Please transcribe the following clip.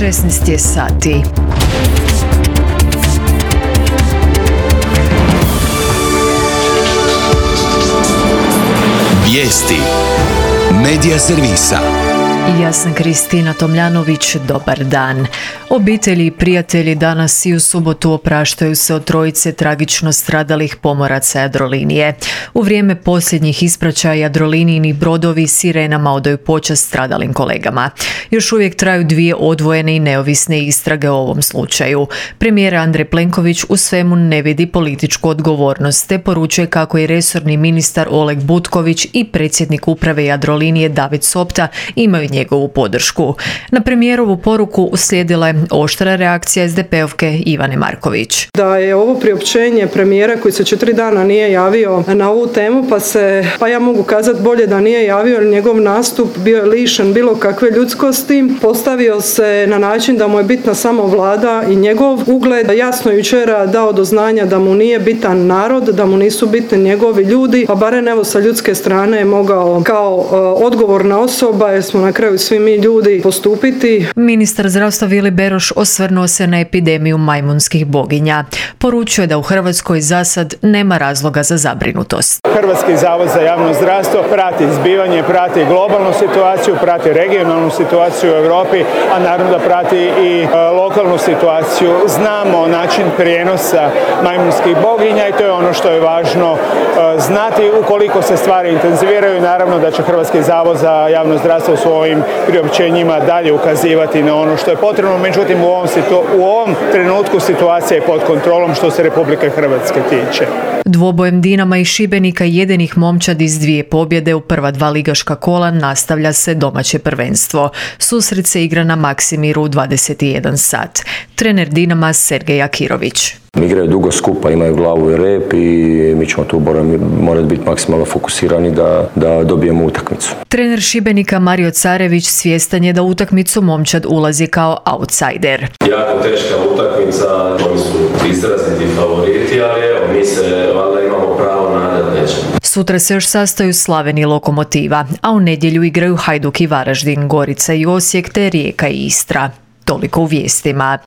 16 je sati. Vijesti Medija servisa. Ja sam Kristina Tomljanović, dobar dan. Obitelji i prijatelji danas i u subotu opraštaju se od trojice tragično stradalih pomoraca Jadrolinije. U vrijeme posljednjih ispraćaja Jadrolinijini brodovi sirenama odaju počast stradalim kolegama. Još uvijek traju dvije odvojene i neovisne istrage o ovom slučaju. Premijer Andrej Plenković u svemu ne vidi političku odgovornost, te poručuje kako i resorni ministar Oleg Butković i predsjednik uprave Jadrolinije David Sopta imaju njegovu podršku. Na premijerovu poruku uslijedila je oštra reakcija SDP-ovke Ivane Marković. Da je ovo priopćenje premijera koji se 4 dana nije javio na ovu temu, pa ja mogu kazati bolje da nije javio, jer njegov nastup bio je lišen bilo kakve ljudskosti. Postavio se na način da mu je bitna samo vlada i njegov ugled. Jasno jučer dao do znanja da mu nije bitan narod, da mu nisu bitni njegovi ljudi, pa barem evo sa ljudske strane je mogao kao odgovorna osoba, jer smo na kraju svi mi ljudi, postupiti. Ministar zdravstva Vili Beroš osvrnuo se na epidemiju majmunskih boginja. Poručuje da u Hrvatskoj za sad nema razloga za zabrinutost. Hrvatski zavod za javno zdravstvo prati zbivanje, prati globalnu situaciju, prati regionalnu situaciju u Europi, a naravno da prati i lokalnu situaciju. Znamo način prijenosa majmunskih boginja i to je ono što je važno znati. Ukoliko se stvari intenziviraju, naravno da će Hrvatski zavod za javno zdravstvo u svojim priopćenjima dalje ukazivati na ono što je potrebno. Međutim, u ovom trenutku situacija je pod kontrolom što se Republike Hrvatske tiče. Dvobojem Dinama i Šibenika jedenih momčad iz 2 pobjede u prva 2 ligaška kola nastavlja se domaće prvenstvo. Susret se igra na Maksimiru u 21 sat. Trener Dinama Sergej Akirović. Igraju dugo skupa, imaju glavu i rep i mi ćemo tu morati biti maksimalno fokusirani da dobijemo utakmicu. Trener Šibenika Mario Carević svjestan je da utakmicu momčad ulazi kao outsider. Jako teška utakmica, oni su izraziti favoriti, ali evo, mi se valjda imamo pravo nadati nečemu. Sutra se još sastaju Slaven i Lokomotiva, a u nedjelju igraju Hajduk i Varaždin, Gorica i Osijek te Rijeka i Istra. Toliko u vijestima.